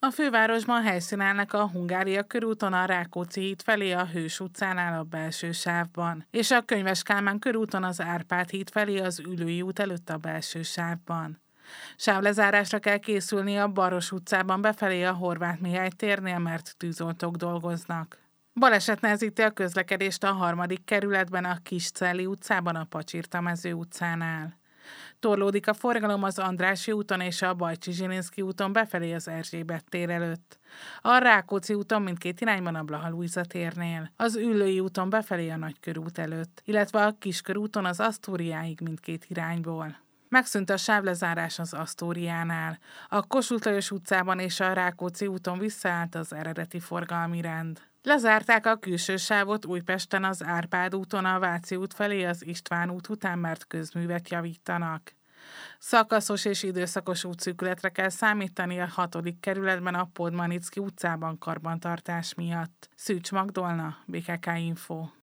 A fővárosban helyszínelnek a Hungária körúton a Rákóczi híd felé a Hős utcánál a belső sávban, és a Könyves Kálmán körúton az Árpád híd felé az Üllői út előtt a belső sávban. Sávlezárásra kell készülni a Baros utcában befelé a Horváth Mihály térnél, mert tűzoltók dolgoznak. Baleset nehezíti a közlekedést a 3. kerületben a Kiscelli utcában a Pacsirtamező utcánál. Torlódik a forgalom az Andrássy úton és a Bajcsi-Zsilinszky úton befelé az Erzsébet tér előtt. A Rákóczi úton mindkét irányban a Blaha Lujza térnél, az Üllői úton befelé a Nagykörút előtt, illetve a Kiskörúton az Asztóriáig mindkét irányból. Megszűnt a sávlezárás az Asztóriánál. A Kossuth Lajos utcában és a Rákóczi úton visszaállt az eredeti forgalmi rend. Lezárták a külső sávot Újpesten az Árpád úton a Váci út felé az István út után, mert közművet javítanak. Szakaszos és időszakos útszűkületre kell számítani a 6. kerületben a Podmanicki utcában karbantartás miatt. Szűcs Magdolna, BKK Info.